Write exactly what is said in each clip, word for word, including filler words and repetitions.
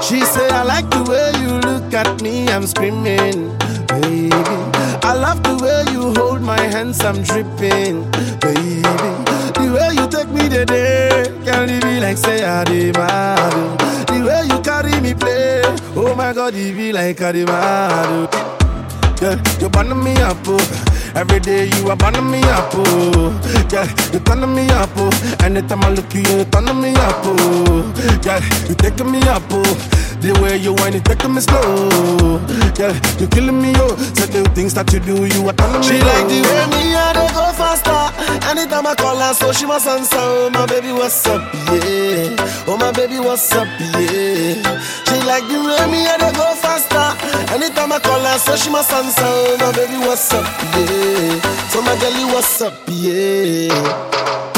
She say, I like the way you look at me, I'm screaming. Baby, I love the way you hold my hands, I'm dripping. Baby, the way you take me today, can't it be like say I did mad. The way you carry me play, oh my God, it be like I did mad. Yeah, you burn me up, oh. Every day you are burning me up, oh. Yeah, you turning me up, oh. Anytime I look at you, you turning me up, oh. Yeah, you taking me up, oh. The way you whine, you taking me slow. Yeah, you killing me, oh. Certain things that you do, you are turning me. She low. Like the way me and they go faster. Anytime I call her, so she must answer. Oh my baby, what's up, yeah. Oh my baby, what's up, yeah. She like the way me and they go faster. Anytime I call her, so she must answer. Oh my baby, what's up, yeah. So my girlie, what's up, yeah.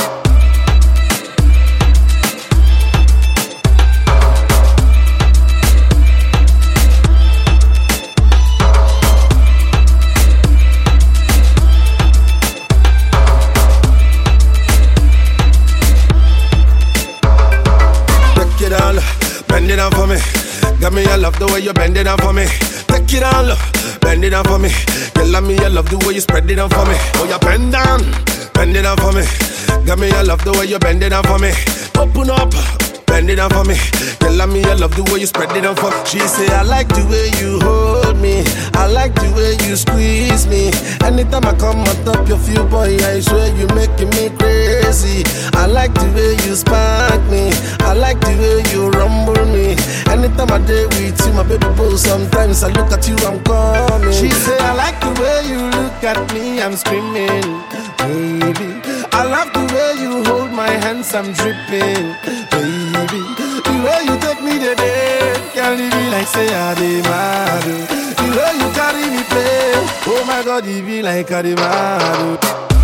Bend it down for me. Got me, I love the way you bend it down for me. Take it down, look, bend it down for me. Girl, I me, I love the way you spread it down for me. Oh, you bend down, bend it down for me. Got me, I love the way you bend it down for me. Open up, bend it down for me. Girl, I me, I love the way you spread it down for me. She say, I like the way you hold me. I like the way you squeeze me. Anytime I come on top of you, boy, I swear you making me crazy. I like the way you spark me. I like the way you rumble me. Anytime I day with you, my baby boo, sometimes I look at you, I'm coming. She say, I like the way you look at me, I'm screaming. Baby, I love the way you hold my hands, I'm dripping. Baby, the way you take me today, can't leave me like say I did mad. The way you carry me play, oh my God, it be like I did mad.